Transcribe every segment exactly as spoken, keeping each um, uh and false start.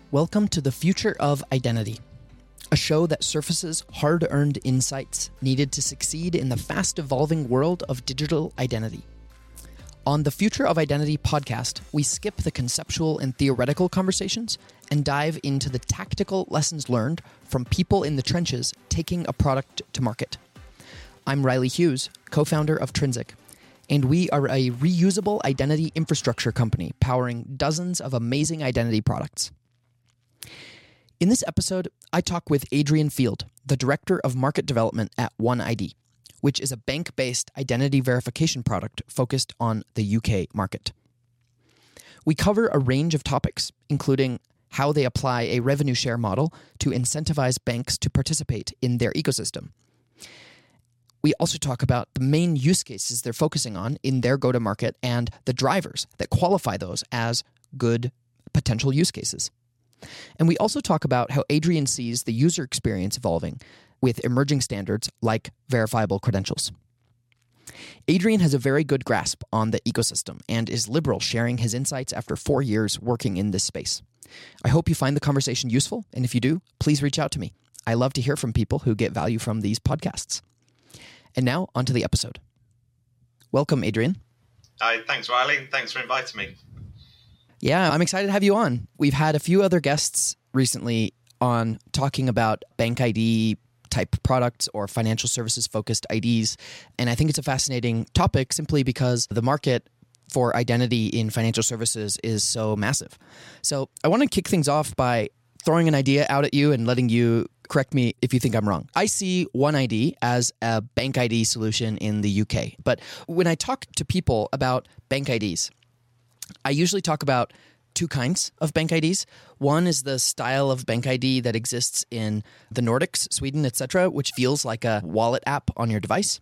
Welcome to the Future of Identity, a show that surfaces hard-earned insights needed to succeed in the fast-evolving world of digital identity. On the Future of Identity podcast, we skip the conceptual and theoretical conversations and dive into the tactical lessons learned from people in the trenches taking a product to market. I'm Riley Hughes, co-founder of Trinsic, and we are a reusable identity infrastructure company powering dozens of amazing identity products. In this episode, I talk with Adrian Field, the Director of Market Development at OneID, which is a bank-based identity verification product focused on the U K market. We cover a range of topics, including how they apply a revenue share model to incentivize banks to participate in their ecosystem. We also talk about the main use cases they're focusing on in their go-to-market and the drivers that qualify those as good potential use cases. And we also talk about how Adrian sees the user experience evolving with emerging standards like verifiable credentials. Adrian has a very good grasp on the ecosystem and is liberal sharing his insights after four years working in this space. I hope you find the conversation useful, and if you do, please reach out to me. I love to hear from people who get value from these podcasts. And now, onto the episode. Welcome, Adrian. Hi, thanks, Riley. Thanks for inviting me. Yeah, I'm excited to have you on. We've had a few other guests recently on talking about bank I D type products or financial services focused I Ds. And I think it's a fascinating topic simply because the market for identity in financial services is so massive. So I want to kick things off by throwing an idea out at you and letting you correct me if you think I'm wrong. I see OneID as a bank I D solution in the U K. But when I talk to people about bank I Ds, I usually talk about two kinds of bank I Ds. One is the style of bank I D that exists in the Nordics, Sweden, et cetera, which feels like a wallet app on your device.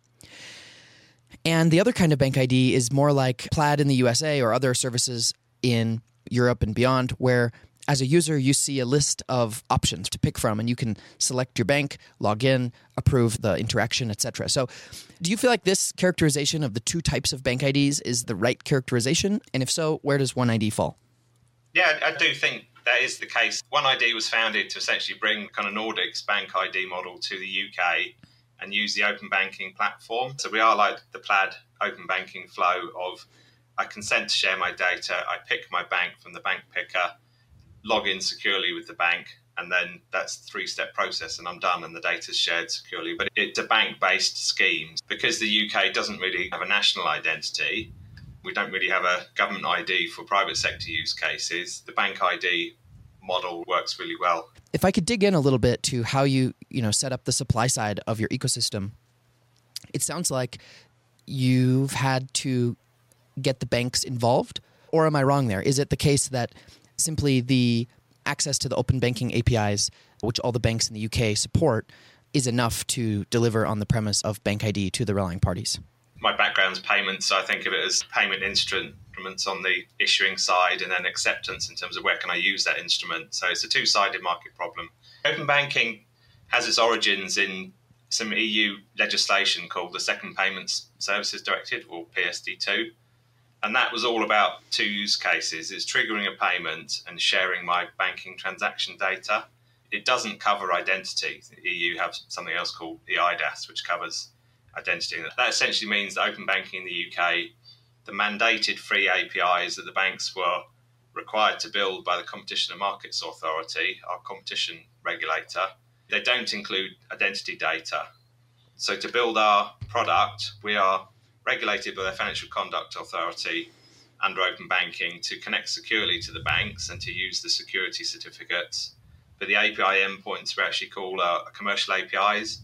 And the other kind of bank I D is more like Plaid in the U S A or other services in Europe and beyond, where as a user, you see a list of options to pick from, and you can select your bank, log in, approve the interaction, et cetera. So do you feel like this characterization of the two types of bank I Ds is the right characterization? And if so, where does OneID fall? Yeah, I do think that is the case. OneID was founded to essentially bring kind of Nordics bank I D model to the U K and use the open banking platform. So we are like the Plaid open banking flow of I consent to share my data, I pick my bank from the bank picker, log in securely with the bank, and then that's a three-step process and I'm done and the data's shared securely. But it's a bank-based scheme. Because the U K doesn't really have a national identity, we don't really have a government I D for private sector use cases, the bank I D model works really well. If I could dig in a little bit to how you, you know, set up the supply side of your ecosystem, it sounds like you've had to get the banks involved, or am I wrong there? Is it the case that simply the access to the open banking A P Is, which all the banks in the U K support, is enough to deliver on the premise of bank I D to the relying parties? My background's payments, so I think of it as payment instruments on the issuing side and then acceptance in terms of where can I use that instrument. So it's a two-sided market problem. Open banking has its origins in some E U legislation called the Second Payments Services Directive, or P S D two. And that was all about two use cases. It's triggering a payment and sharing my banking transaction data. It doesn't cover identity. The E U have something else called the I D A S, which covers identity. That essentially means that open banking in the U K, the mandated free A P Is that the banks were required to build by the Competition and Markets Authority, our competition regulator, they don't include identity data. So to build our product, we are regulated by the Financial Conduct Authority under open banking to connect securely to the banks and to use the security certificates. But the A P I endpoints we actually call uh, commercial A P Is.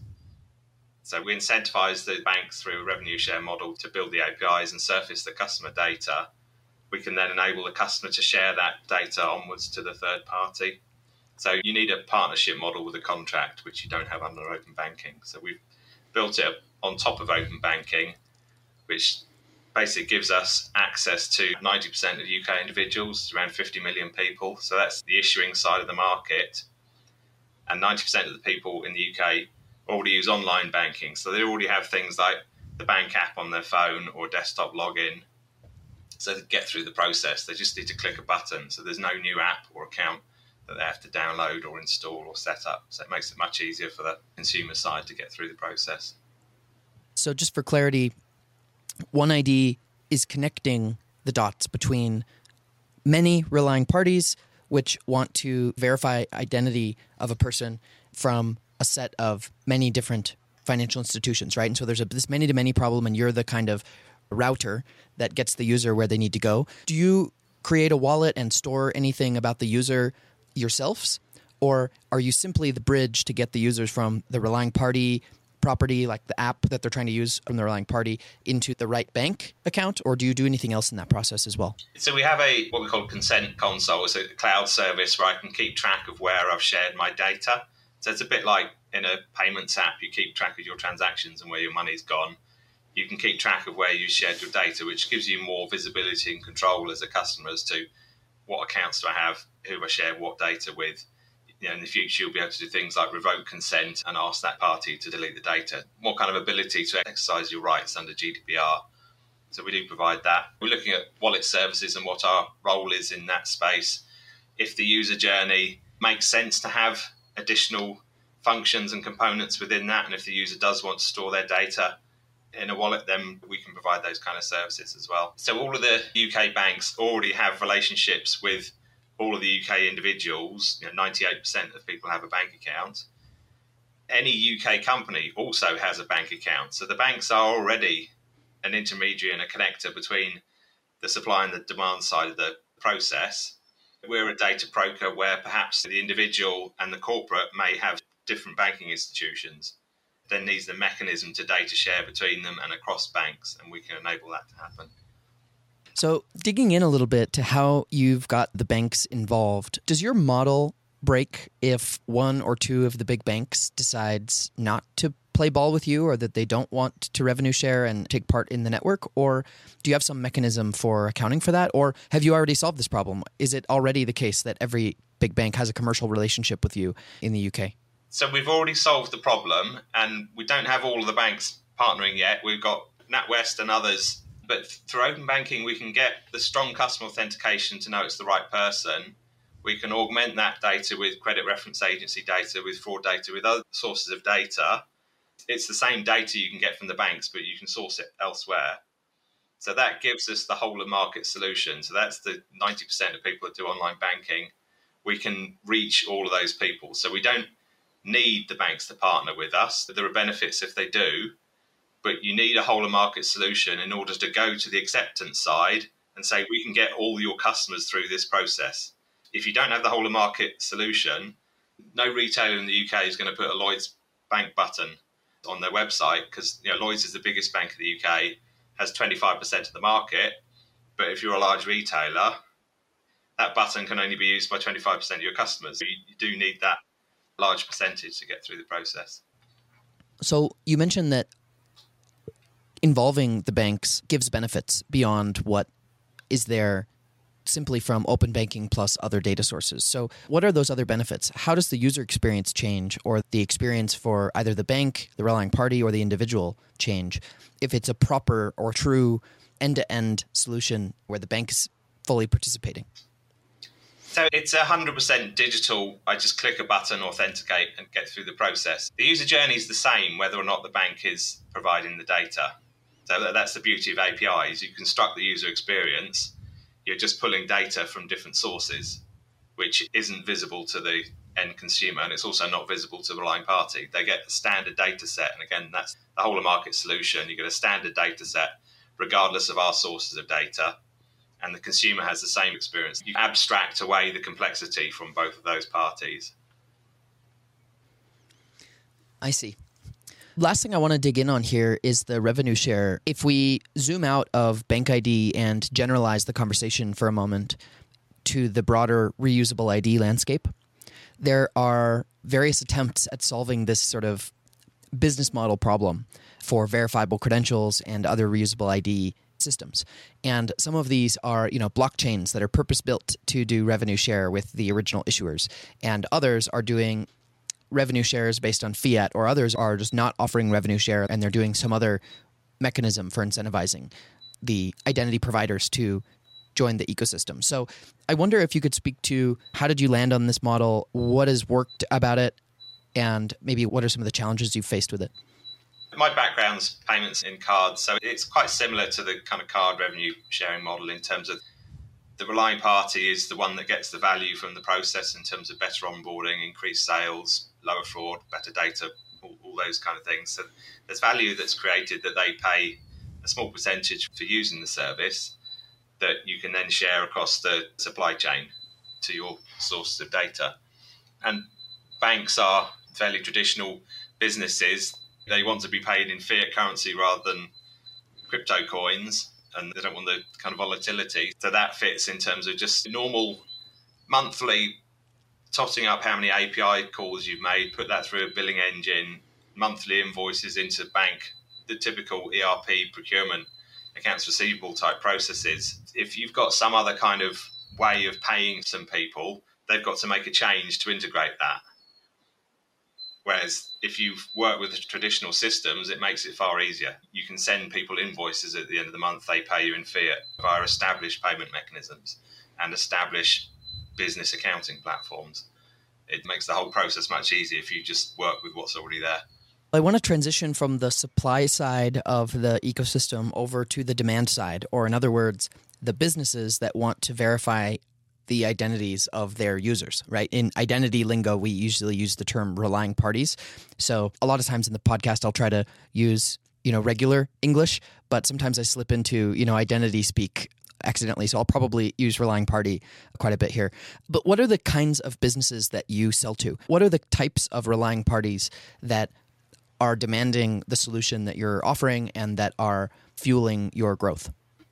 So we incentivize the banks through a revenue share model to build the A P Is and surface the customer data. We can then enable the customer to share that data onwards to the third party. So you need a partnership model with a contract, which you don't have under open banking. So we've built it on top of open banking, which basically gives us access to ninety percent of U K individuals, around fifty million people. So that's the issuing side of the market. And ninety percent of the people in the U K already use online banking. So they already have things like the bank app on their phone or desktop login. So to get through the process, they just need to click a button. So there's no new app or account that they have to download or install or set up. So it makes it much easier for the consumer side to get through the process. So just for clarity, OneID is connecting the dots between many relying parties which want to verify identity of a person from a set of many different financial institutions, right? And so there's a, this many-to-many problem, and you're the kind of router that gets the user where they need to go. Do you create a wallet and store anything about the user yourselves, or are you simply the bridge to get the users from the relying party property, like the app that they're trying to use from the relying party, into the right bank account, or do you do anything else in that process as well? So we have a what we call consent console. It's a cloud service where I can keep track of where I've shared my data. So it's a bit like in a payments app, you keep track of your transactions and where your money's gone. You can keep track of where you shared your data, which gives you more visibility and control as a customer as to what accounts do I have, who I share what data with. You know, in the future, you'll be able to do things like revoke consent and ask that party to delete the data. More kind of ability to exercise your rights under G D P R. So we do provide that. We're looking at wallet services and what our role is in that space. If the user journey makes sense to have additional functions and components within that, and if the user does want to store their data in a wallet, then we can provide those kind of services as well. So all of the U K banks already have relationships with all of the U K individuals. You know, ninety-eight percent of people have a bank account. Any U K company also has a bank account. So the banks are already an intermediary and a connector between the supply and the demand side of the process. We're a data broker where perhaps the individual and the corporate may have different banking institutions. There needs the mechanism to data share between them and across banks, and we can enable that to happen. So digging in a little bit to how you've got the banks involved, does your model break if one or two of the big banks decides not to play ball with you, or that they don't want to revenue share and take part in the network? Or do you have some mechanism for accounting for that? Or have you already solved this problem? Is it already the case that every big bank has a commercial relationship with you in the U K? So we've already solved the problem, and we don't have all of the banks partnering yet. We've got NatWest and others. But through open banking, we can get the strong customer authentication to know it's the right person. We can augment that data with credit reference agency data, with fraud data, with other sources of data. It's the same data you can get from the banks, but you can source it elsewhere. So that gives us the whole of market solution. So that's the ninety percent of people that do online banking. We can reach all of those people. So we don't need the banks to partner with us. There are benefits if they do, but you need a whole of market solution in order to go to the acceptance side and say, we can get all your customers through this process. If you don't have the whole of market solution, no retailer in the U K is going to put a Lloyds Bank button on their website, because you know, Lloyds is the biggest bank in the U K, has twenty-five percent of the market. But if you're a large retailer, that button can only be used by twenty-five percent of your customers. So you, you do need that large percentage to get through the process. So you mentioned that involving the banks gives benefits beyond what is there simply from open banking plus other data sources. So what are those other benefits? How does the user experience change, or the experience for either the bank, the relying party, or the individual change if it's a proper or true end-to-end solution where the bank is fully participating? So it's one hundred percent digital. I just click a button, authenticate, and get through the process. The user journey is the same whether or not the bank is providing the data. So that's the beauty of A P Is. You construct the user experience. You're just pulling data from different sources, which isn't visible to the end consumer, and it's also not visible to the relying party. They get a standard data set, and again, that's the whole of market solution. You get a standard data set regardless of our sources of data, and the consumer has the same experience. You abstract away the complexity from both of those parties. I see. Last thing I want to dig in on here is the revenue share. If we zoom out of Bank I D and generalize the conversation for a moment to the broader reusable I D landscape, there are various attempts at solving this sort of business model problem for verifiable credentials and other reusable I D systems. And some of these are, you know, blockchains that are purpose-built to do revenue share with the original issuers, and others are doing revenue shares based on fiat, or others are just not offering revenue share and they're doing some other mechanism for incentivizing the identity providers to join the ecosystem. So I wonder if you could speak to how did you land on this model? What has worked about it? And maybe what are some of the challenges you've faced with it? My background's payments in cards, so it's quite similar to the kind of card revenue sharing model in terms of the relying party is the one that gets the value from the process in terms of better onboarding, increased sales, lower fraud, better data, all, all those kind of things. So there's value that's created that they pay a small percentage for using the service that you can then share across the supply chain to your sources of data. And banks are fairly traditional businesses. They want to be paid in fiat currency rather than crypto coins, and they don't want the kind of volatility. So that fits in terms of just normal monthly totting up how many A P I calls you've made, put that through a billing engine, monthly invoices into bank, the typical E R P procurement, accounts receivable type processes. If you've got some other kind of way of paying some people, they've got to make a change to integrate that. Whereas if you've worked with the traditional systems, it makes it far easier. You can send people invoices at the end of the month, they pay you in fiat via established payment mechanisms and established business accounting platforms. It makes the whole process much easier if you just work with what's already there. I want to transition from the supply side of the ecosystem over to the demand side, or in other words, the businesses that want to verify the identities of their users, right? In identity lingo, we usually use the term relying parties. So a lot of times in the podcast, I'll try to use, you know, regular English, but sometimes I slip into, you know, identity speak accidentally. So I'll probably use relying party quite a bit here. But what are the kinds of businesses that you sell to? What are the types of relying parties that are demanding the solution that you're offering and that are fueling your growth?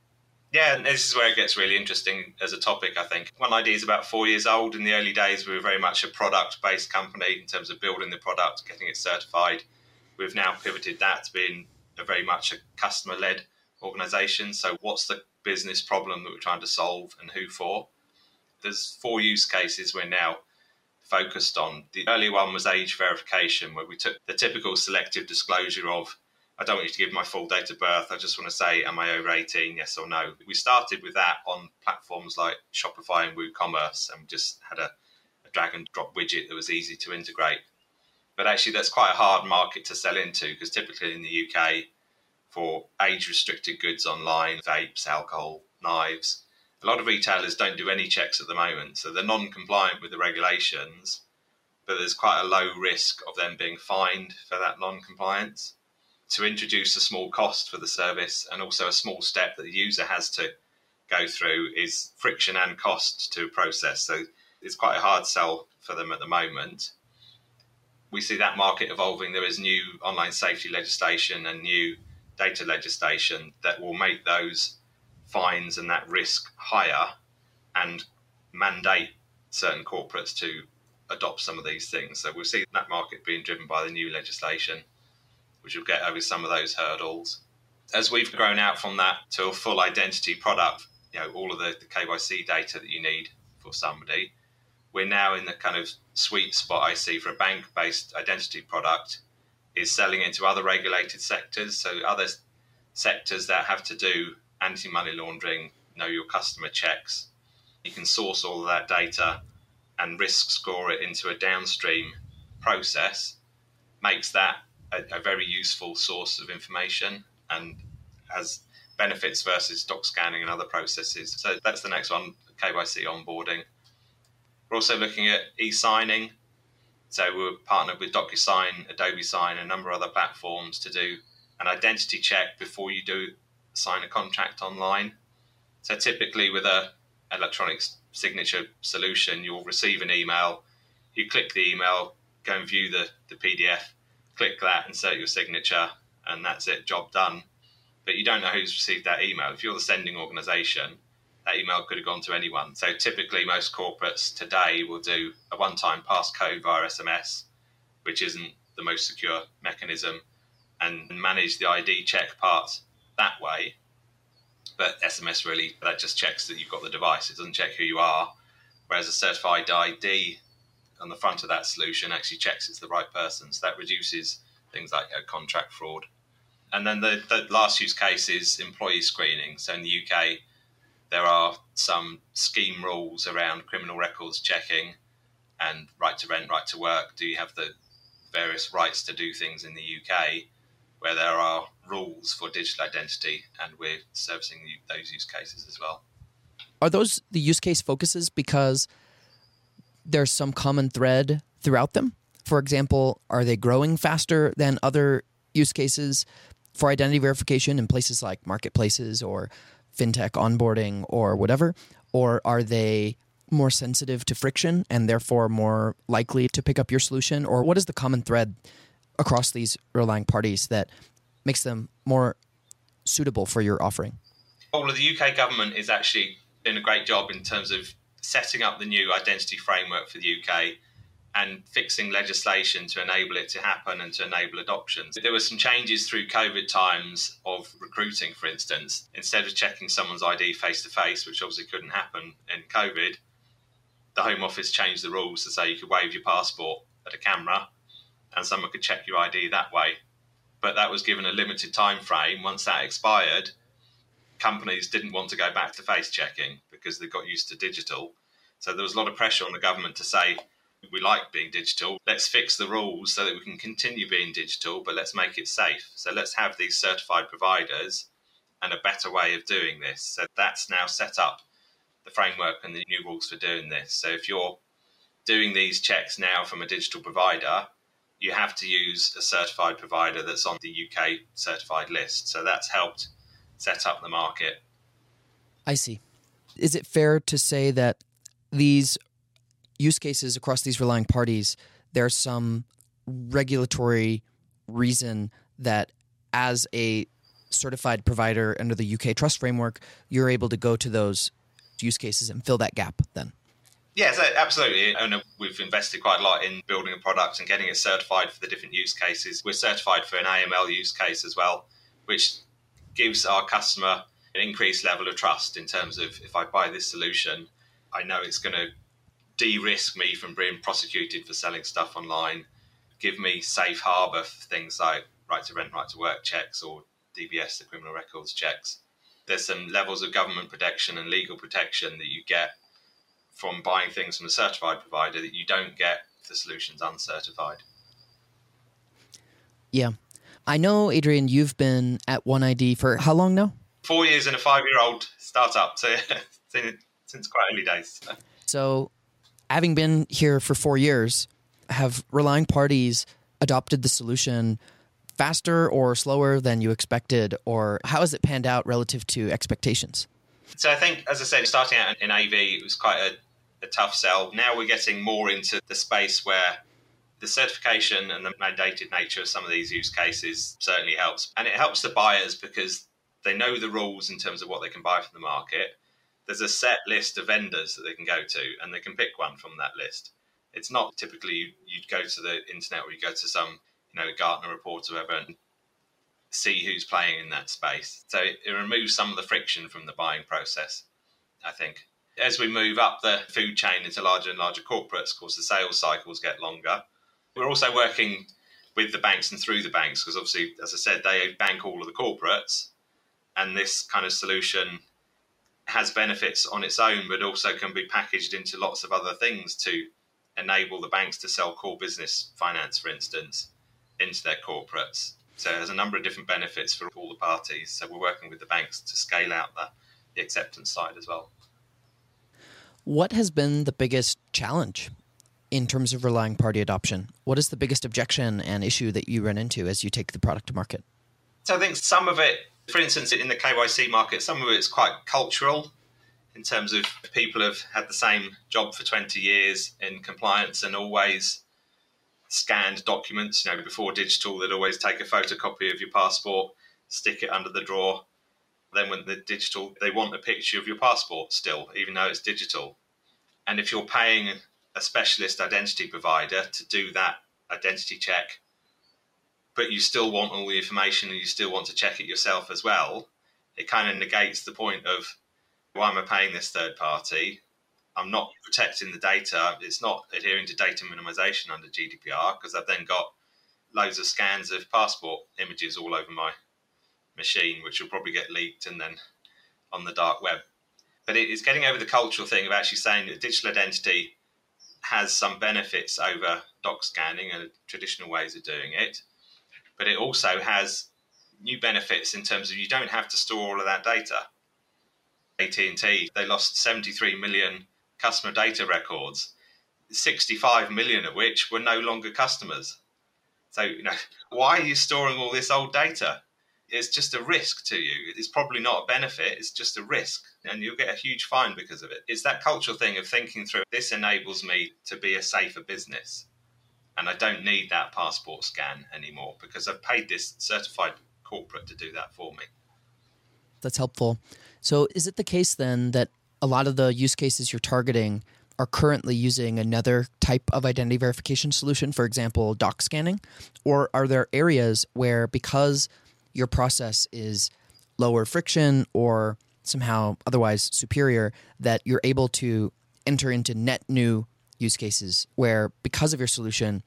Yeah, and this is where it gets really interesting as a topic, I think. One I D is about four years old. In the early days, we were very much a product-based company in terms of building the product, getting it certified. We've now pivoted that to being a very much a customer-led organization. So what's the business problem that we're trying to solve and who for? There's four use cases we're now focused on. The earlier one was age verification, where we took the typical selective disclosure of, I don't want you to give my full date of birth. I just want to say, am I over eighteen? Yes or no. We started with that on platforms like Shopify and WooCommerce, and just had a, a drag and drop widget that was easy to integrate. But actually, that's quite a hard market to sell into, because typically in the U K, for age-restricted goods online, vapes, alcohol, knives, a lot of retailers don't do any checks at the moment. So they're non-compliant with the regulations, but there's quite a low risk of them being fined for that non-compliance. To introduce a small cost for the service and also a small step that the user has to go through is friction and cost to a process. So it's quite a hard sell for them at the moment. We see that market evolving. There is new online safety legislation and new data legislation that will make those fines and that risk higher and mandate certain corporates to adopt some of these things. So we'll see that market being driven by the new legislation, which will get over some of those hurdles. As we've grown out from that to a full identity product, you know, all of the, the K Y C data that you need for somebody, we're now in the kind of sweet spot I see for a bank-based identity product is selling into other regulated sectors. So other sectors that have to do anti-money laundering, know your customer checks. You can source all of that data and risk score it into a downstream process, makes that a, a very useful source of information and has benefits versus doc scanning and other processes. So that's the next one, K Y C onboarding. We're also looking at e-signing. So we're partnered with DocuSign, Adobe Sign, a number of other platforms to do an identity check before you do sign a contract online. So typically with a electronic signature solution, you'll receive an email, you click the email, go and view the, the P D F, click that, insert your signature, and that's it, job done. But you don't know who's received that email. If you're the sending organization, that email could have gone to anyone. So typically most corporates today will do a one-time passcode via S M S, which isn't the most secure mechanism, and manage the I D check part that way. But S M S really, that just checks that you've got the device. It doesn't check who you are. Whereas a certified I D on the front of that solution actually checks it's the right person. So that reduces things like uh, contract fraud. And then the, the last use case is employee screening. So in the U K, There are some scheme rules around criminal records checking and right to rent, right to work. Do you have the various rights to do things in the U K, where there are rules for digital identity, and we're servicing those use cases as well. Are those the use case focuses because there's some common thread throughout them? For example, are they growing faster than other use cases for identity verification in places like marketplaces or fintech onboarding or whatever? Or are they more sensitive to friction and therefore more likely to pick up your solution? Or what is the common thread across these relying parties that makes them more suitable for your offering? Well, the U K government is actually doing a great job in terms of setting up the new identity framework for the U K and fixing legislation to enable it to happen and to enable adoption. There were some changes through COVID times of recruiting, for instance. Instead of checking someone's I D face-to-face, which obviously couldn't happen in COVID, the Home Office changed the rules to say you could wave your passport at a camera and someone could check your I D that way. But that was given a limited time frame. Once that expired, companies didn't want to go back to face checking because they got used to digital. So there was a lot of pressure on the government to say, we like being digital, let's fix the rules so that we can continue being digital, but let's make it safe. So let's have these certified providers and a better way of doing this. So that's now set up the framework and the new rules for doing this. So if you're doing these checks now from a digital provider, you have to use a certified provider that's on the U K certified list. So that's helped set up the market. I see. Is it fair to say that these use cases across these relying parties, there's some regulatory reason that as a certified provider under the U K trust framework, you're able to go to those use cases and fill that gap then? Yes, absolutely. And we've invested quite a lot in building a product and getting it certified for the different use cases. We're certified for an A M L use case as well, which gives our customer an increased level of trust in terms of, if I buy this solution, I know it's going to de-risk me from being prosecuted for selling stuff online, give me safe harbour for things like right to rent, right to work checks, or D B S, the criminal records checks. There's some levels of government protection and legal protection that you get from buying things from a certified provider that you don't get for solutions uncertified. Yeah. I know, Adrian, you've been at OneID for how long now? Four years and a five-year-old startup, so since quite early days. So having been here for four years, have relying parties adopted the solution faster or slower than you expected, or how has it panned out relative to expectations? So I think, as I said, starting out in A V, it was quite a, a tough sell. Now we're getting more into the space where the certification and the mandated nature of some of these use cases certainly helps. And it helps the buyers because they know the rules in terms of what they can buy from the market. There's a set list of vendors that they can go to, and they can pick one from that list. It's not typically you, you'd go to the internet or you go to some, you know, Gartner report or whatever and see who's playing in that space. So it, it removes some of the friction from the buying process, I think. As we move up the food chain into larger and larger corporates, of course, the sales cycles get longer. We're also working with the banks and through the banks because obviously, as I said, they bank all of the corporates, and this kind of solution has benefits on its own, but also can be packaged into lots of other things to enable the banks to sell core business finance, for instance, into their corporates. So there's a number of different benefits for all the parties. So we're working with the banks to scale out the, the acceptance side as well. What has been the biggest challenge in terms of relying party adoption? What is the biggest objection and issue that you run into as you take the product to market? So I think some of it, for instance, in the K Y C market, some of it's quite cultural in terms of people have had the same job for twenty years in compliance and always scanned documents. You know, before digital, they'd always take a photocopy of your passport, stick it under the drawer. Then when the digital, they want a picture of your passport still, even though it's digital. And if you're paying a specialist identity provider to do that identity check, but you still want all the information and you still want to check it yourself as well, it kind of negates the point of, why am I paying this third party? I'm not protecting the data. It's not adhering to data minimization under G D P R because I've then got loads of scans of passport images all over my machine, which will probably get leaked and then on the dark web. But it, it's getting over the cultural thing of actually saying that digital identity has some benefits over doc scanning and traditional ways of doing it. But it also has new benefits in terms of you don't have to store all of that data. A T and T, they lost seventy-three million customer data records, sixty-five million of which were no longer customers. So, you know, why are you storing all this old data? It's just a risk to you. It's probably not a benefit. It's just a risk. And you'll get a huge fine because of it. It's that cultural thing of thinking through, this enables me to be a safer business. And I don't need that passport scan anymore because I've paid this certified corporate to do that for me. That's helpful. So is it the case then that a lot of the use cases you're targeting are currently using another type of identity verification solution, for example, doc scanning? Or are there areas where, because your process is lower friction or somehow otherwise superior, that you're able to enter into net new use cases where, because of your solution,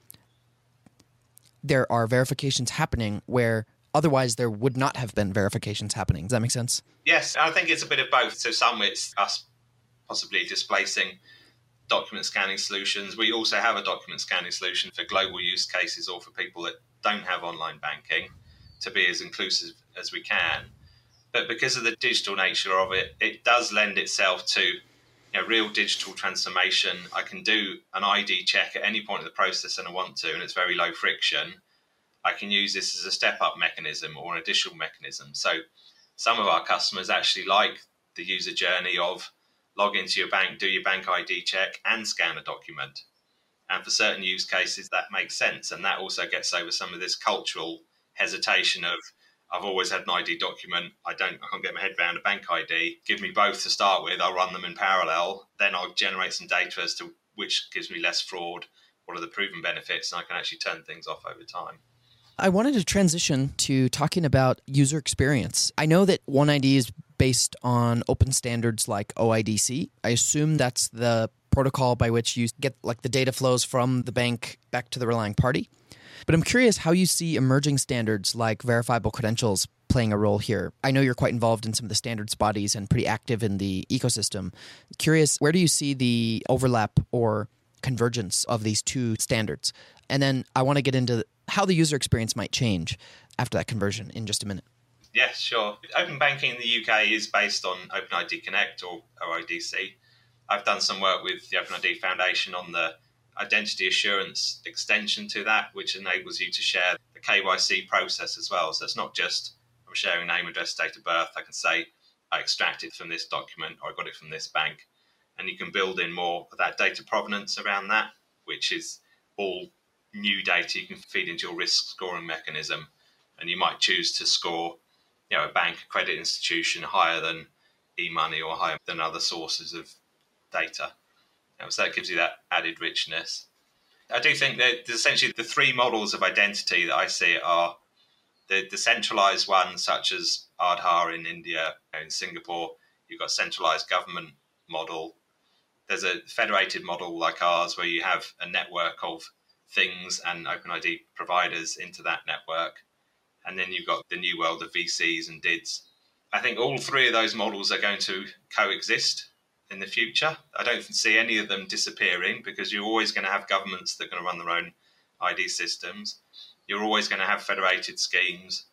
there are verifications happening where otherwise there would not have been verifications happening? Does that make sense? Yes, I think it's a bit of both. So some it's us possibly displacing document scanning solutions. We also have a document scanning solution for global use cases or for people that don't have online banking, to be as inclusive as we can. But because of the digital nature of it, it does lend itself to, you know, real digital transformation. I can do an I D check at any point of the process and I want to, and it's very low friction. I can use this as a step-up mechanism or an additional mechanism. So some of our customers actually like the user journey of log into your bank, do your bank I D check, and scan a document. And for certain use cases, that makes sense. And that also gets over some of this cultural hesitation of, I've always had an I D document, I don't, I can't get my head around a bank I D. Give me both to start with, I'll run them in parallel. Then I'll generate some data as to which gives me less fraud, what are the proven benefits, and I can actually turn things off over time. I wanted to transition to talking about user experience. I know that OneID is based on open standards like O I D C. I assume that's the protocol by which you get like the data flows from the bank back to the relying party. But I'm curious how you see emerging standards like verifiable credentials playing a role here. I know you're quite involved in some of the standards bodies and pretty active in the ecosystem. Curious, where do you see the overlap or convergence of these two standards? And then I want to get into how the user experience might change after that conversion in just a minute. Yes, sure. Open banking in the U K is based on OpenID Connect or O I D C. I've done some work with the OpenID Foundation on the identity assurance extension to that, which enables you to share the K Y C process as well. So it's not just I'm sharing name, address, date of birth. I can say I extracted from this document or I got it from this bank. And you can build in more of that data provenance around that, which is all new data you can feed into your risk scoring mechanism. And you might choose to score, you know, a bank, a credit institution higher than e-money or higher than other sources of data. You know, so that gives you that added richness. I do think that essentially the three models of identity that I see are the, the centralized ones, such as Aadhaar in India, in Singapore. You've got centralized government model. There's a federated model like ours where you have a network of things and OpenID providers into that network. And then you've got the new world of V Cs and D I Ds. I think all three of those models are going to coexist in the future. I don't see any of them disappearing because you're always going to have governments that are going to run their own I D systems. You're always going to have federated schemes.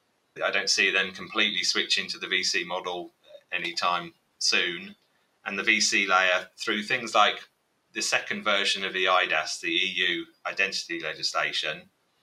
I don't see them completely switching to the V C model anytime soon. And the V C layer, through things like the second version of the I D A S, the E U identity legislation,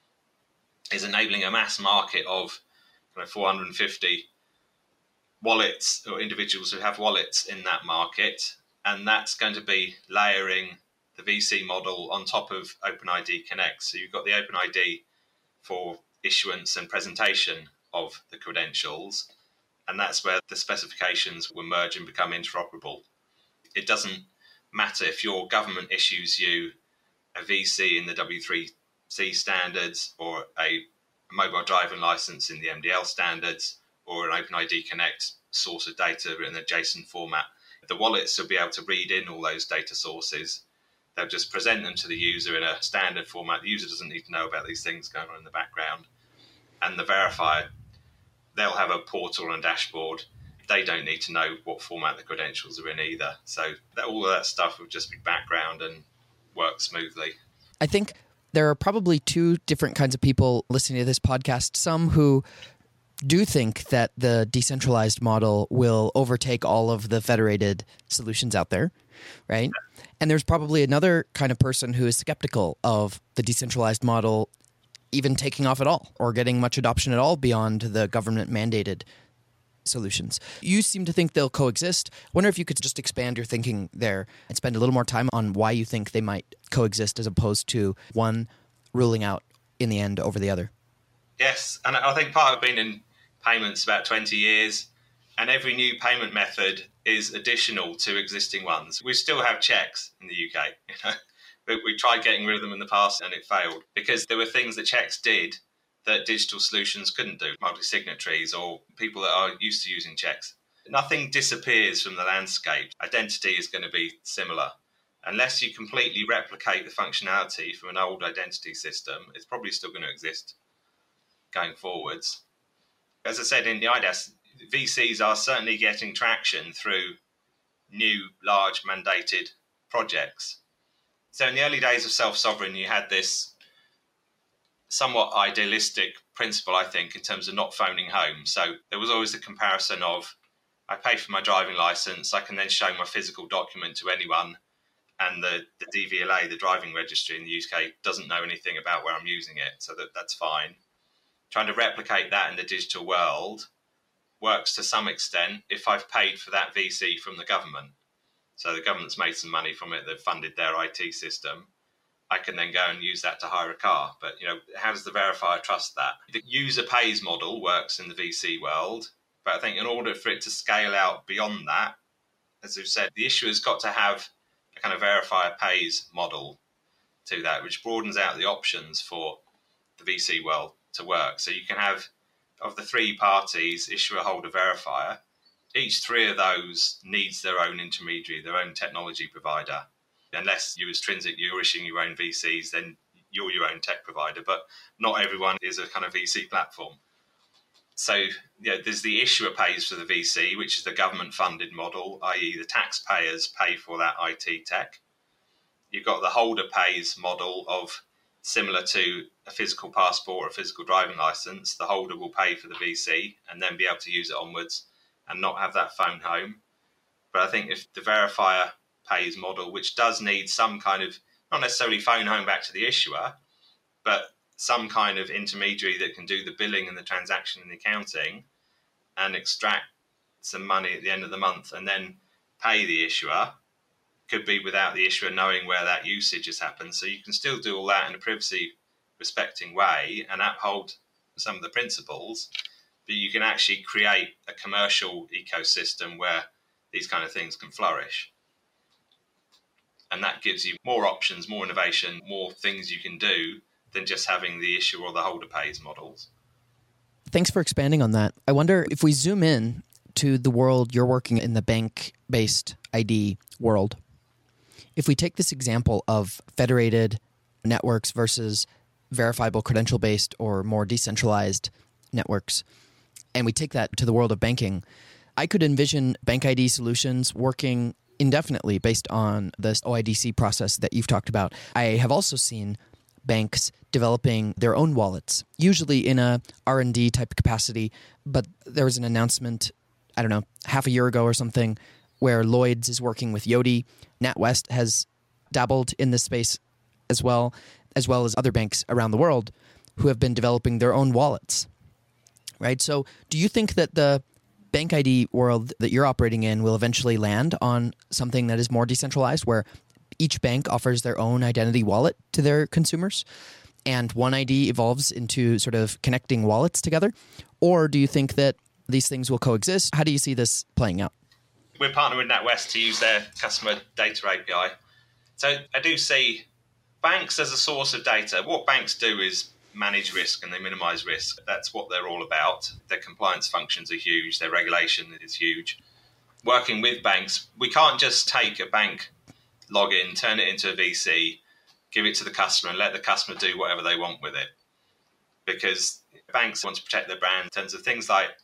is enabling a mass market of kind of four hundred fifty wallets or individuals who have wallets in that market. And that's going to be layering the V C model on top of OpenID Connect. So you've got the OpenID for issuance and presentation of the credentials. And that's where the specifications will merge and become interoperable. It doesn't matter if your government issues you a V C in the W three C standards or a mobile driving license in the M D L standards or an OpenID Connect source of data in a JSON format. The wallets will be able to read in all those data sources. They'll just present them to the user in a standard format. The user doesn't need to know about these things going on in the background. And the verifier, they'll have a portal and dashboard. they don't need to know what format the credentials are in either. So that, all of that stuff would just be background and work smoothly. I think there are probably two different kinds of people listening to this podcast. Some who do think that the decentralized model will overtake all of the federated solutions out there, right? And there's probably another kind of person who is skeptical of the decentralized model even taking off at all or getting much adoption at all beyond the government-mandated solutions. You seem to think they'll coexist. I wonder if you could just expand your thinking there and spend a little more time on why you think they might coexist as opposed to one ruling out in the end over the other. Yes, and I think part of being in payments about twenty years, and every new payment method is additional to existing ones. We still have checks in the U K, you know, but we tried getting rid of them in the past and it failed because there were things that checks did that digital solutions couldn't do, multi-signatories or people that are used to using checks. Nothing disappears from the landscape. Identity is going to be similar. Unless you completely replicate the functionality from an old identity system, it's probably still going to exist going forwards. As I said in the I D A S, V Cs are certainly getting traction through new, large mandated projects. So in the early days of self-sovereign, you had this somewhat idealistic principle, I think, in terms of not phoning home. So there was always the comparison of, I pay for my driving license, I can then show my physical document to anyone, and the, the D V L A, the driving registry in the U K, doesn't know anything about where I'm using it, so that, that's fine. Trying to replicate that in the digital world works to some extent if I've paid for that V C from the government. So the government's made some money from it, they've funded their I T system. I can then go and use that to hire a car. But, you know, how does the verifier trust that? The user pays model works in the V C world, but I think in order for it to scale out beyond that, as we've said, the issuer's got to have a kind of verifier pays model to that, which broadens out the options for the V C world to work. So you can have, of the three parties, issuer, holder, verifier, each three of those needs their own intermediary, their own technology provider. Unless you as Trinsic, you're issuing your own V Cs, then you're your own tech provider. But not everyone is a kind of V C platform. So yeah, there's the issuer pays for the V C, which is the government-funded model, that is the taxpayers pay for that I T tech. You've got the holder pays model of similar to a physical passport or a physical driving license. The holder will pay for the V C and then be able to use it onwards and not have that phone home. But I think if the verifier pays model, which does need some kind of, not necessarily phone home back to the issuer, but some kind of intermediary that can do the billing and the transaction and the accounting and extract some money at the end of the month and then pay the issuer, could be without the issuer knowing where that usage has happened. So you can still do all that in a privacy respecting way and uphold some of the principles, but you can actually create a commercial ecosystem where these kind of things can flourish. And that gives you more options, more innovation, more things you can do than just having the issuer or the holder pays models. Thanks for expanding on that. I wonder if we zoom in to the world you're working in, the bank-based I D world. If we take this example of federated networks versus verifiable credential-based or more decentralized networks, and we take that to the world of banking, I could envision bank I D solutions working indefinitely based on this O I D C process that you've talked about. I have also seen banks developing their own wallets, usually in a R and D type capacity, but there was an announcement, I don't know, half a year ago or something, where Lloyds is working with Yoti. NatWest has dabbled in this space as well, as well as other banks around the world who have been developing their own wallets, right? So do you think that the bank I D world that you're operating in will eventually land on something that is more decentralized, where each bank offers their own identity wallet to their consumers and one I D evolves into sort of connecting wallets together? Or do you think that these things will coexist? How do you see this playing out? We're partnering with NatWest to use their customer data A P I. So I do see banks as a source of data. What banks do is manage risk and they minimize risk. That's what they're all about. Their compliance functions are huge. Their regulation is huge. Working with banks, we can't just take a bank login, turn it into a V C, give it to the customer and let the customer do whatever they want with it. Because banks want to protect their brand in terms of things like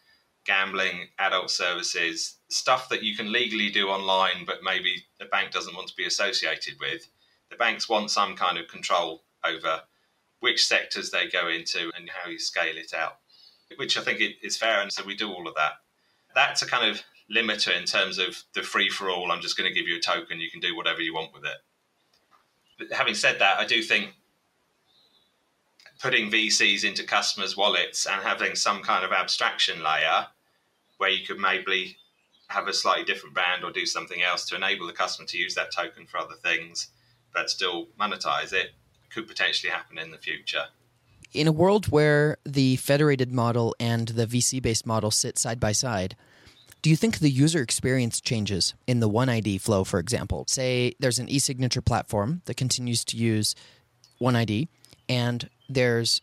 gambling, adult services, stuff that you can legally do online, but maybe the bank doesn't want to be associated with. The banks want some kind of control over which sectors they go into and how you scale it out, which I think is fair. And so we do all of that. That's a kind of limiter in terms of the free-for-all. I'm just going to give you a token. You can do whatever you want with it. But having said that, I do think putting V Cs into customers' wallets and having some kind of abstraction layer where you could maybe have a slightly different brand or do something else to enable the customer to use that token for other things, but still monetize it, could potentially happen in the future. In a world where the federated model and the V C-based model sit side by side, do you think the user experience changes in the OneID flow, for example? Say there's an e-signature platform that continues to use OneID, and there's,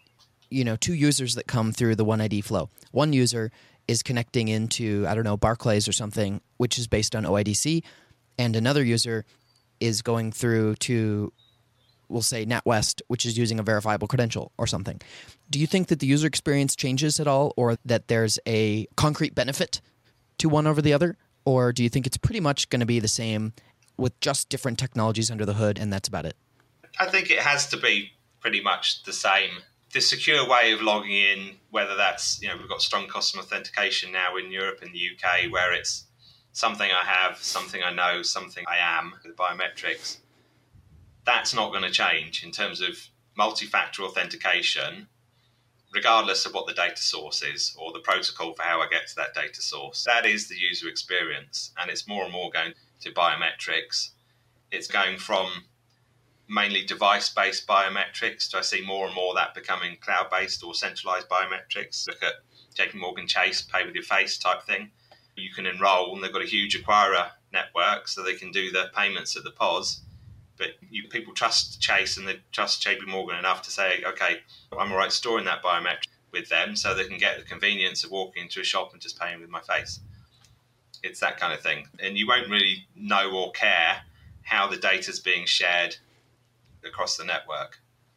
you know, two users that come through the OneID flow. One user is connecting into, I don't know, Barclays or something, which is based on O I D C, and another user is going through to, we'll say, NatWest, which is using a verifiable credential or something. Do you think that the user experience changes at all, or that there's a concrete benefit to one over the other? Or do you think it's pretty much going to be the same with just different technologies under the hood, and that's about it? I think it has to be pretty much the same. The secure way of logging in, whether that's, you know, we've got strong customer authentication now in Europe and the U K, where it's something I have, something I know, something I am, the biometrics, that's not going to change in terms of multi-factor authentication, regardless of what the data source is or the protocol for how I get to that data source. That is the user experience, and it's more and more going to biometrics. It's going from mainly device-based biometrics to I see more and more that becoming cloud-based or centralized biometrics. Look at J P Morgan Chase, pay with your face type thing. You can enroll, and they've got a huge acquirer network, so they can do the payments at the P O S. But you, people trust Chase and they trust J P Morgan enough to say, okay, I'm all right storing that biometric with them so they can get the convenience of walking into a shop and just paying with my face. It's that kind of thing. And you won't really know or care how the data's being shared across the network.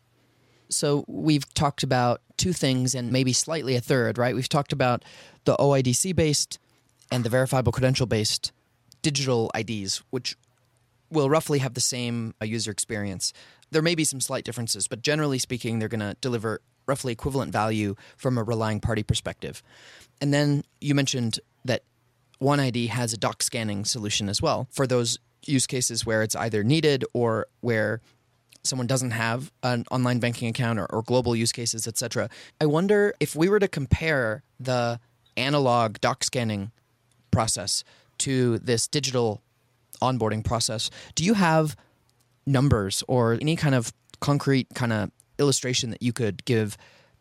So we've talked about two things and maybe slightly a third, right? We've talked about the O I D C-based and the verifiable credential-based digital I Ds, which will roughly have the same uh, user experience. There may be some slight differences, but generally speaking, they're going to deliver roughly equivalent value from a relying party perspective. And then you mentioned that OneID has a doc scanning solution as well for those use cases where it's either needed or where someone doesn't have an online banking account, or, or global use cases, et cetera. I wonder if we were to compare the analog doc scanning process to this digital onboarding process, do you have numbers or any kind of concrete kind of illustration that you could give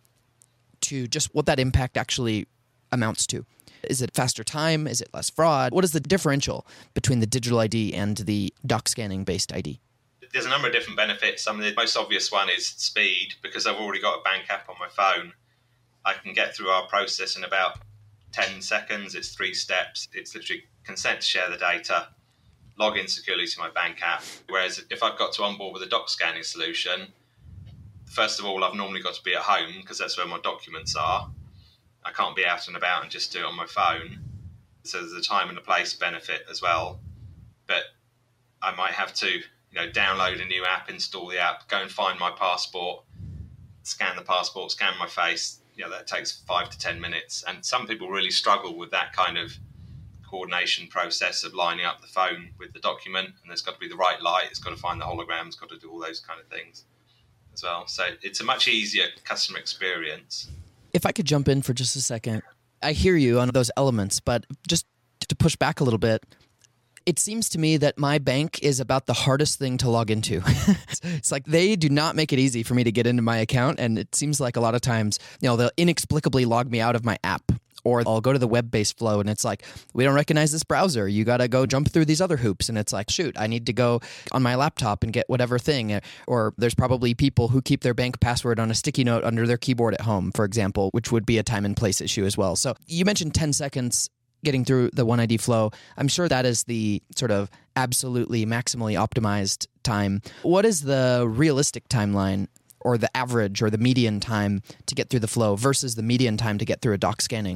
to just what that impact actually amounts to? Is it faster time? Is it less fraud? What is the differential between the digital I D and the doc scanning based I D? There's a number of different benefits. I mean, the most obvious one is speed. Because I've already got a bank app on my phone, I can get through our process in about ten seconds. It's three steps. It's literally consent to share the data, log in securely to my bank app. Whereas if I've got to onboard with a doc scanning solution, first of all, I've normally got to be at home because that's where my documents are. I can't be out and about and just do it on my phone. So there's a time and a place benefit as well. But I might have to, you know, download a new app, install the app, go and find my passport, scan the passport, scan my face. You know, that takes five to ten minutes. And some people really struggle with that kind of coordination process of lining up the phone with the document, and there's got to be the right light, it's got to find the hologram, it's got to do all those kind of things as well. So it's a much easier customer experience. If I could jump in for just a second, I hear you on those elements, but just to push back a little bit, it seems to me that my bank is about the hardest thing to log into. It's like they do not make it easy for me to get into my account, and it seems like a lot of times, you know, they'll inexplicably log me out of my app. Or I'll go to the web-based flow and it's like, we don't recognize this browser. You got to go jump through these other hoops. And it's like, shoot, I need to go on my laptop and get whatever thing. Or there's probably people who keep their bank password on a sticky note under their keyboard at home, for example, which would be a time and place issue as well. So you mentioned ten seconds getting through the OneID flow. I'm sure that is the sort of absolutely maximally optimized time. What is the realistic timeline, or the average or the median time to get through the flow versus the median time to get through a doc scanning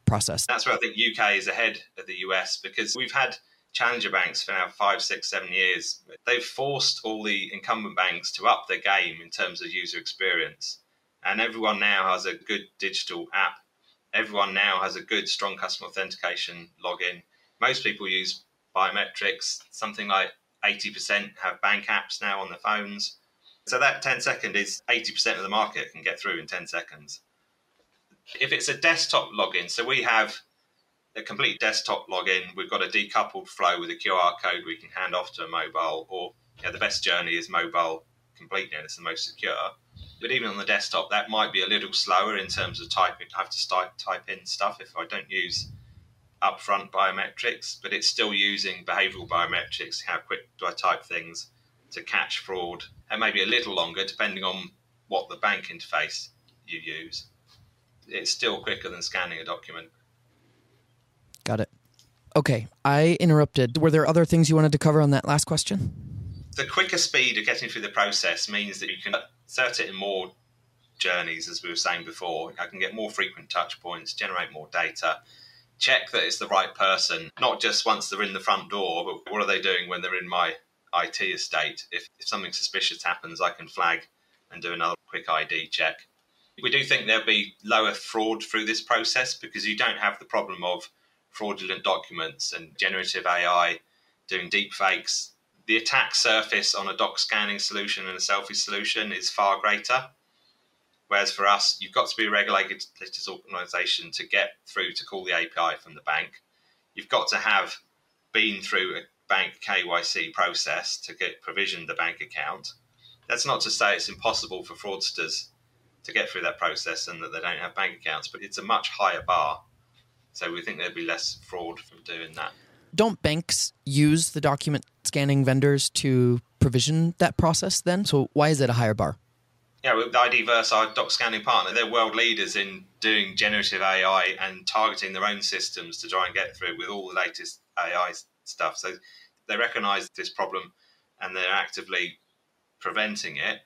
process. That's where I think U K is ahead of the U S, because we've had challenger banks for now five, six, seven years. They've forced all the incumbent banks to up their game in terms of user experience. And everyone now has a good digital app. Everyone now has a good, strong customer authentication login. Most people use biometrics. Something like eighty percent have bank apps now on their phones. So that ten second is eighty percent of the market can get through in ten seconds. If it's a desktop login, so we have a complete desktop login, we've got a decoupled flow with a Q R code we can hand off to a mobile, or you know, the best journey is mobile completely, and it's the most secure. But even on the desktop, that might be a little slower in terms of typing. I have to start, type in stuff if I don't use upfront biometrics, but it's still using behavioral biometrics. How quick do I type things to catch fraud? And maybe a little longer, depending on what the bank interface you use. It's still quicker than scanning a document. Got it. Okay, I interrupted. Were there other things you wanted to cover on that last question? The quicker speed of getting through the process means that you can insert it in more journeys, as we were saying before. I can get more frequent touch points, generate more data, check that it's the right person, not just once they're in the front door, but what are they doing when they're in my I T estate? If, if something suspicious happens, I can flag and do another quick I D check. We do think there'll be lower fraud through this process because you don't have the problem of fraudulent documents and generative A I doing deep fakes. The attack surface on a doc scanning solution and a selfie solution is far greater. Whereas for us, you've got to be a regulated organisation to get through to call the A P I from the bank. You've got to have been through a bank K Y C process to get provisioned the bank account. That's not to say it's impossible for fraudsters to get through that process and that they don't have bank accounts, but it's a much higher bar. So we think there'd be less fraud from doing that. Don't banks use the document scanning vendors to provision that process then? So why is it a higher bar? Yeah, with IDVerse, our doc scanning partner, they're world leaders in doing generative A I and targeting their own systems to try and get through with all the latest A I stuff. So they recognise this problem and they're actively preventing it,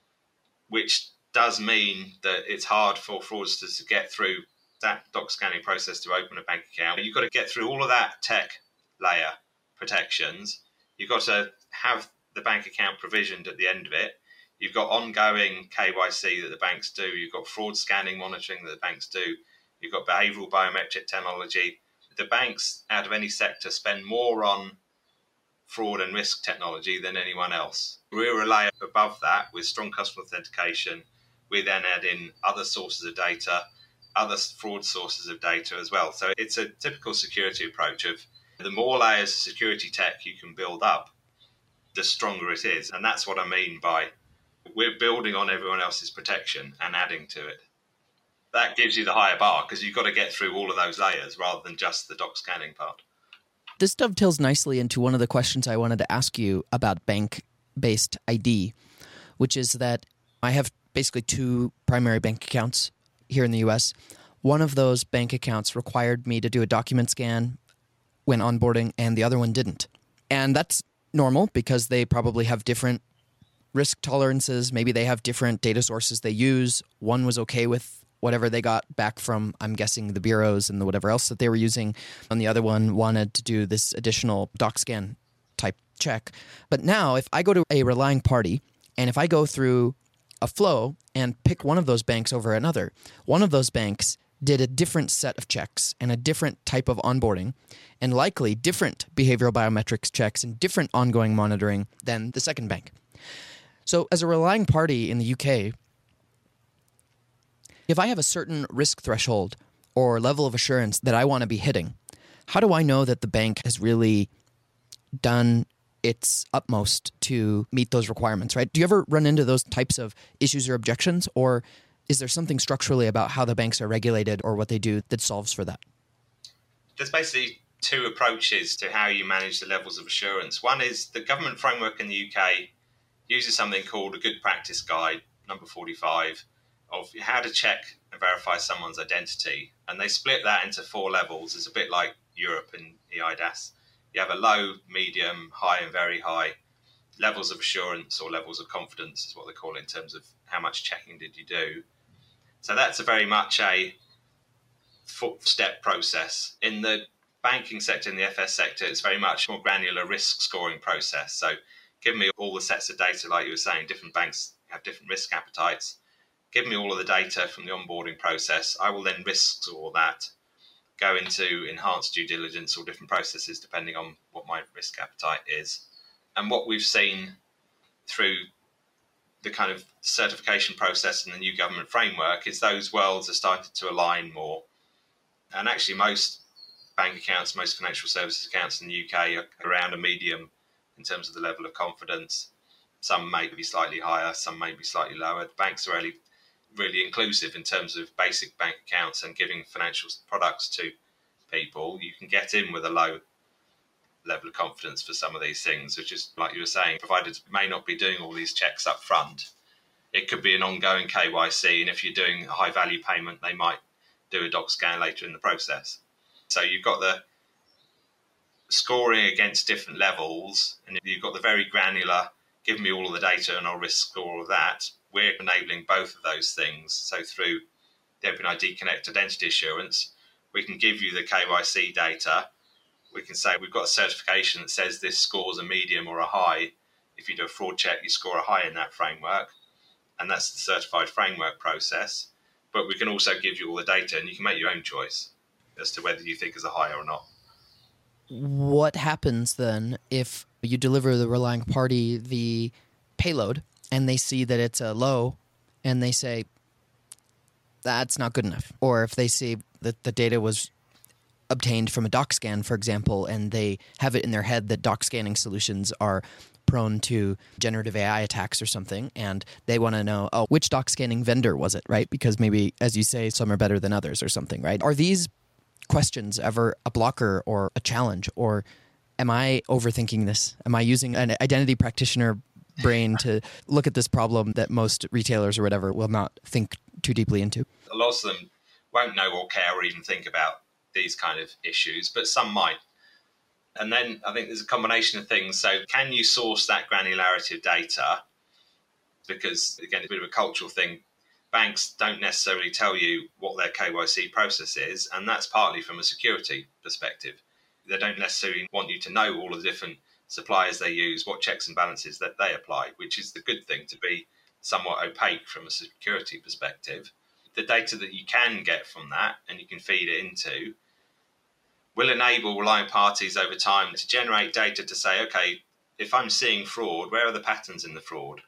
which does mean that it's hard for fraudsters to get through that doc scanning process to open a bank account. You've got to get through all of that tech layer protections. You've got to have the bank account provisioned at the end of it. You've got ongoing K Y C that the banks do. You've got fraud scanning monitoring that the banks do. You've got behavioural biometric technology. The banks, out of any sector, spend more on fraud and risk technology than anyone else. We rely above that with strong customer authentication. We then add in other sources of data, other fraud sources of data as well. So it's a typical security approach of the more layers of security tech you can build up, the stronger it is. And that's what I mean by we're building on everyone else's protection and adding to it. That gives you the higher bar because you've got to get through all of those layers rather than just the doc scanning part. This dovetails nicely into one of the questions I wanted to ask you about bank-based I D, which is that I have basically two primary bank accounts here in the U S. One of those bank accounts required me to do a document scan when onboarding, and the other one didn't. And that's normal because they probably have different risk tolerances. Maybe they have different data sources they use. One was okay with whatever they got back from, I'm guessing, the bureaus and the whatever else that they were using. And the other one wanted to do this additional doc scan type check. But now if I go to a relying party and if I go through a flow and pick one of those banks over another, one of those banks did a different set of checks and a different type of onboarding and likely different behavioral biometrics checks and different ongoing monitoring than the second bank. So as a relying party in the U K, if I have a certain risk threshold or level of assurance that I want to be hitting, how do I know that the bank has really done its utmost to meet those requirements, right? Do you ever run into those types of issues or objections, or is there something structurally about how the banks are regulated or what they do that solves for that? There's basically two approaches to how you manage the levels of assurance. One is the government framework in the U K uses something called a good practice guide, number forty-five, of how to check and verify someone's identity. And they split that into four levels. It's a bit like Europe and E I D A S. You have a low, medium, high, and very high levels of assurance, or levels of confidence is what they call it, in terms of how much checking did you do. So that's a very much a four-step process. In the banking sector, in the F S sector, it's very much more granular risk scoring process. So give me all the sets of data, like you were saying, different banks have different risk appetites. Give me all of the data from the onboarding process. I will then risk score that, go into enhanced due diligence or different processes depending on what my risk appetite is. And what we've seen through the kind of certification process and the new government framework is those worlds are starting to align more. And actually most bank accounts, most financial services accounts in the U K are around a medium in terms of the level of confidence. Some may be slightly higher, some may be slightly lower. The banks are really, really inclusive in terms of basic bank accounts and giving financial products to people. You can get in with a low level of confidence for some of these things, which is, like you were saying, providers may not be doing all these checks up front. It could be an ongoing K Y C, and if you're doing a high value payment, they might do a doc scan later in the process. So you've got the scoring against different levels, and you've got the very granular, give me all of the data and I'll risk score all of that. We're enabling both of those things. So through the OpenID Connect Identity Assurance, we can give you the K Y C data. We can say we've got a certification that says this scores a medium or a high. If you do a fraud check, you score a high in that framework. And that's the certified framework process. But we can also give you all the data and you can make your own choice as to whether you think is a high or not. What happens then if you deliver the relying party the payload and they see that it's a low and they say, that's not good enough? Or if they see that the data was obtained from a doc scan, for example, and they have it in their head that doc scanning solutions are prone to generative A I attacks or something, and they want to know, oh, which doc scanning vendor was it, right? Because maybe, as you say, some are better than others or something, right? Are these questions ever a blocker or a challenge, or am I overthinking this? Am I using an identity practitioner brain to look at this problem that most retailers or whatever will not think too deeply into? A lot of them won't know or care or even think about these kind of issues, but some might. And then I think there's a combination of things. So can you source that granularity of data? Because, again, it's a bit of a cultural thing. Banks don't necessarily tell you what their K Y C process is, and that's partly from a security perspective. They don't necessarily want you to know all of the different suppliers they use, what checks and balances that they apply, which is the good thing, to be somewhat opaque from a security perspective. The data that you can get from that and you can feed it into will enable reliant parties over time to generate data to say, okay, if I'm seeing fraud, where are the patterns in the fraud?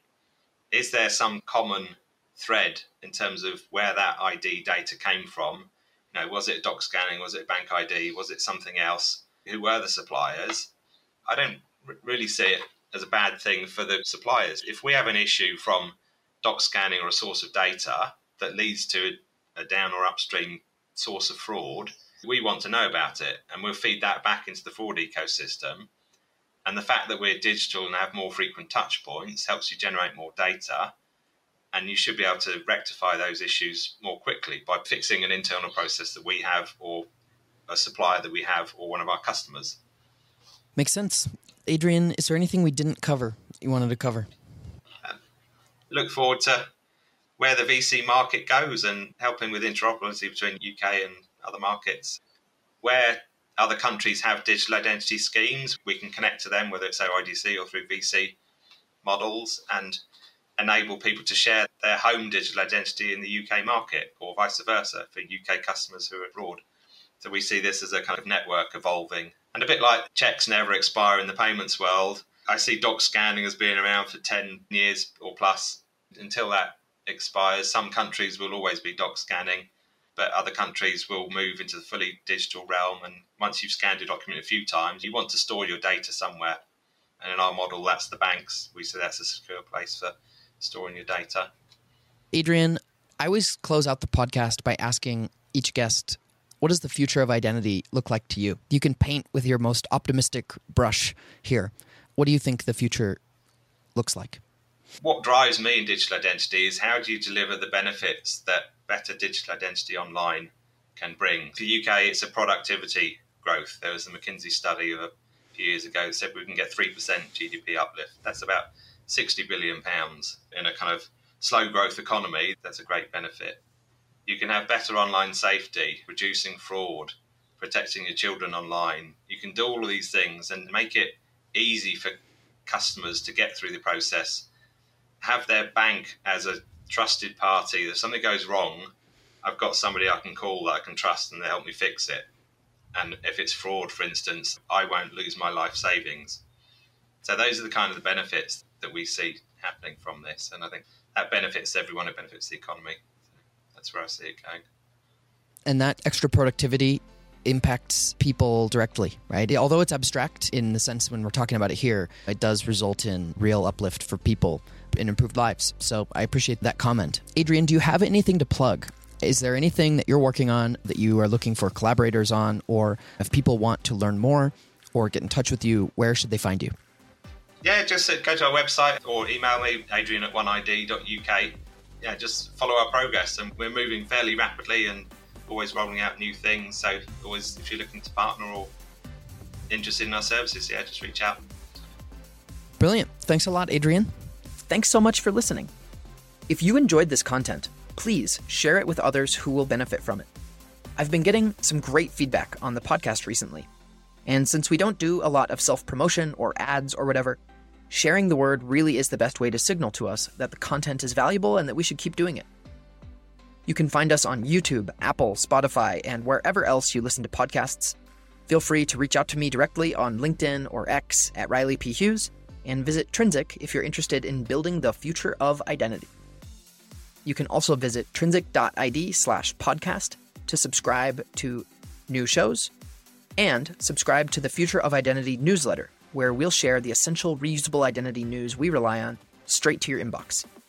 Is there some common thread in terms of where that I D data came from? You know, was it doc scanning? Was it bank I D? Was it something else? Who were the suppliers? I don't r- really see it as a bad thing for the suppliers. If we have an issue from doc scanning or a source of data that leads to a down or upstream source of fraud, we want to know about it, and we'll feed that back into the fraud ecosystem. And the fact that we're digital and have more frequent touch points helps you generate more data, and you should be able to rectify those issues more quickly by fixing an internal process that we have, or a supplier that we have, or one of our customers. Makes sense. Adrian, is there anything we didn't cover you wanted to cover? Um, look forward to where the V C market goes and helping with interoperability between U K and other markets. Where other countries have digital identity schemes, we can connect to them, whether it's O I D C or through V C models, and enable people to share their home digital identity in the U K market, or vice versa for U K customers who are abroad. So we see this as a kind of network evolving. And a bit like checks never expire in the payments world, I see doc scanning as being around for ten years or plus. Until that expires, some countries will always be doc scanning, but other countries will move into the fully digital realm. And once you've scanned your document a few times, you want to store your data somewhere. And in our model, that's the banks. We say that's a secure place for storing your data. Adrian, I always close out the podcast by asking each guest, what does the future of identity look like to you? You can paint with your most optimistic brush here. What do you think the future looks like? What drives me in digital identity is how do you deliver the benefits that better digital identity online can bring. For the U K, it's a productivity growth. There was a McKinsey study of a few years ago that said we can get three percent G D P uplift. That's about sixty billion pounds in a kind of slow growth economy. That's a great benefit. You can have better online safety, reducing fraud, protecting your children online. You can do all of these things and make it easy for customers to get through the process, have their bank as a trusted party. If something goes wrong, I've got somebody I can call that I can trust and they help me fix it. And if it's fraud, for instance, I won't lose my life savings. So those are the kind of the benefits that we see happening from this. And I think that benefits everyone. It benefits the economy. So that's where I see it going. And that extra productivity impacts people directly, right? Although it's abstract in the sense when we're talking about it here, it does result in real uplift for people and improved lives. So I appreciate that comment. Adrian, do you have anything to plug? Is there anything that you're working on that you are looking for collaborators on, or if people want to learn more or get in touch with you, where should they find you? Yeah, just go to our website or email me, adrian at one I D dot U K. Yeah, just follow our progress. And we're moving fairly rapidly and always rolling out new things. So always, if you're looking to partner or interested in our services, yeah, just reach out. Brilliant. Thanks a lot, Adrian. Thanks so much for listening. If you enjoyed this content, please share it with others who will benefit from it. I've been getting some great feedback on the podcast recently. And since we don't do a lot of self-promotion or ads or whatever, sharing the word really is the best way to signal to us that the content is valuable and that we should keep doing it. You can find us on YouTube, Apple, Spotify, and wherever else you listen to podcasts. Feel free to reach out to me directly on LinkedIn or X at Riley P. Hughes, and visit Trinsic if you're interested in building the future of identity. You can also visit trinsic.id slash podcast to subscribe to new shows and subscribe to the Future of Identity newsletter, where we'll share the essential reusable identity news we rely on straight to your inbox.